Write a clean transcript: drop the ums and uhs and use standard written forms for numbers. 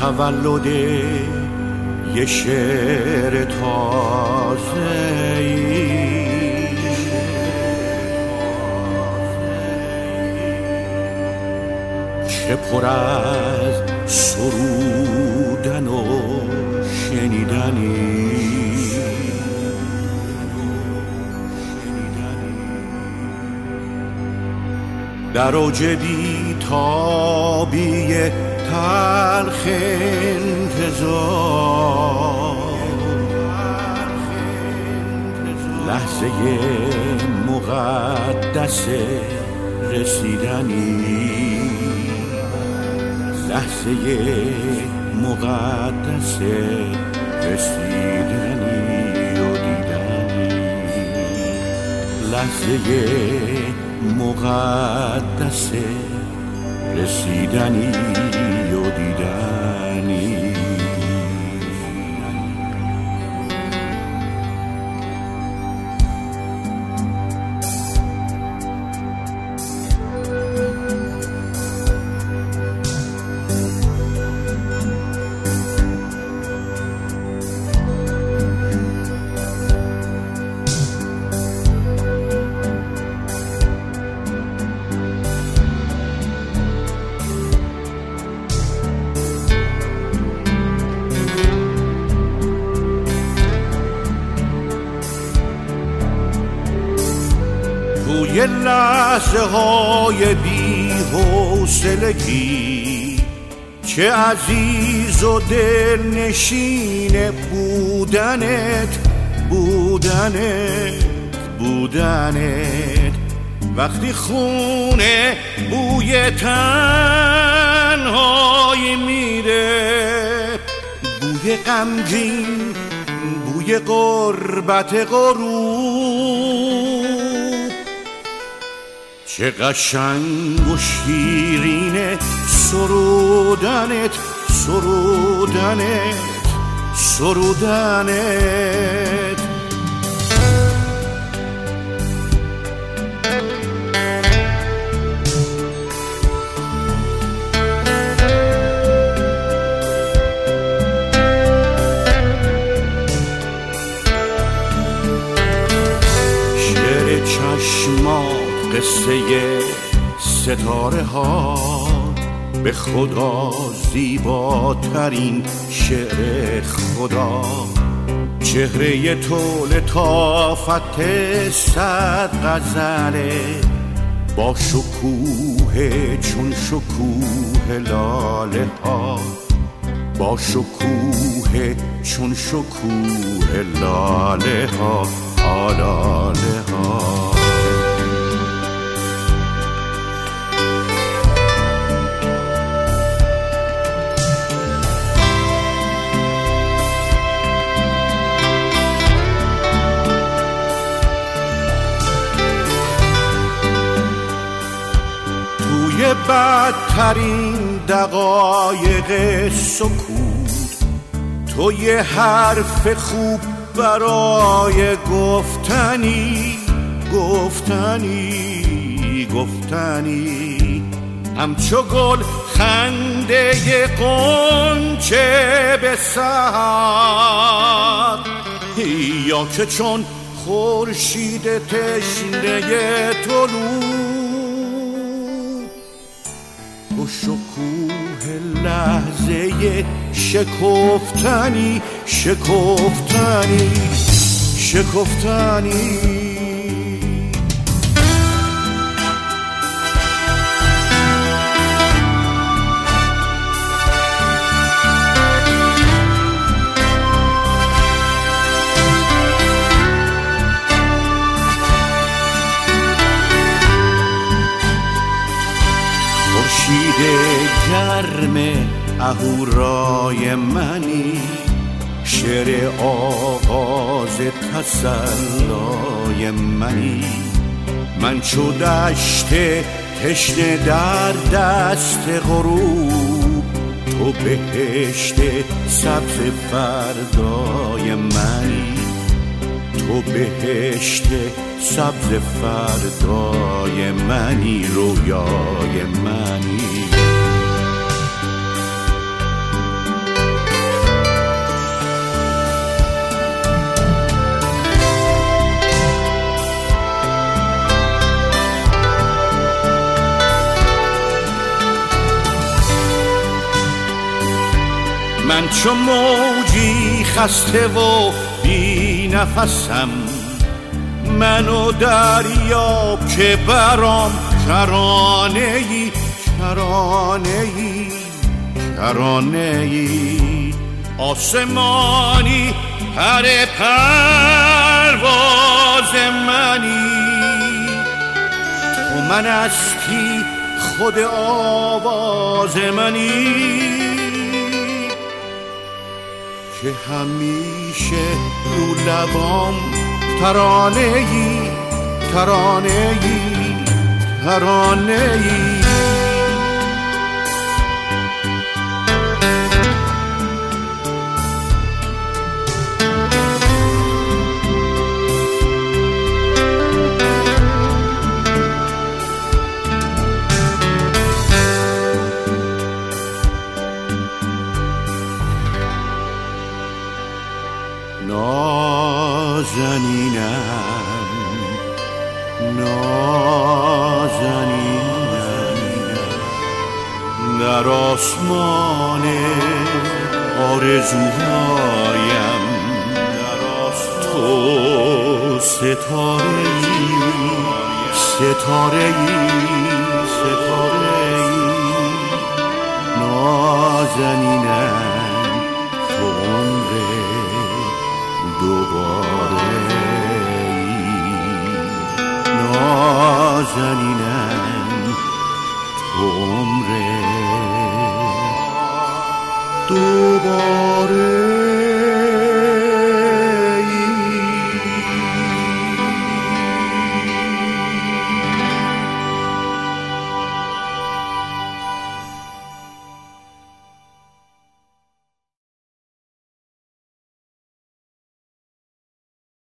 تولد یه شعر تازه‌ای، چه پر از سرودن و شنیدنی، در اوج بی‌تابی تلخ انتظار، لحظه مقدس رسیدنی، لحظه مقدس رسیدنی و دیدنی، لحظه مقدس رسیدنی و دیدنی. توی لحظه های بی حوصلگی چه عزیز و دلنشین بودنت وقتی خونه بوی تنهایی میره، بوی غمگین، بوی غربت غروب، چه قشنگ و شیرینه سرودنت شعر چشمات، قصه ستاره ها، به خدا زیباترین شعر خدا، چهره تو لطافت صد غزله، با شکوه چون شکوه لاله ها، با شکوه چون شکوه لاله ها، لاله ها. بدترین دقایق سکوت، تو یه حرف خوب برای گفتنی همچو گل خنده غنچه به سحر، یا که چون خورشید تشنه طلوع و شکوه لحظه شکفتنی خورشید گرم اهورای منی، شعر آغاز تسلای منی، من چو دشت تشنه در دست غروب، تو بهشت سبز فردای منی، تو بهشت سبز فردای منی، رویای منی. همچون موجی خسته و بی نفسم، منو دریاب که برام کرانه‌ای کرانه‌ای کرانه‌ای. آسمانی پر پرواز منی، تو من هستی خود آواز منی، که همیشه رو لبام ترانه‌ای ترانه‌ای ترانه‌ای. نازنینم نازنینم، در آسمان آرزوهایم تو ستاره‌ای ستاره‌ای ستاره‌ای. نازنینم تو عمر دوباره نازنینم تو عمر دوباره.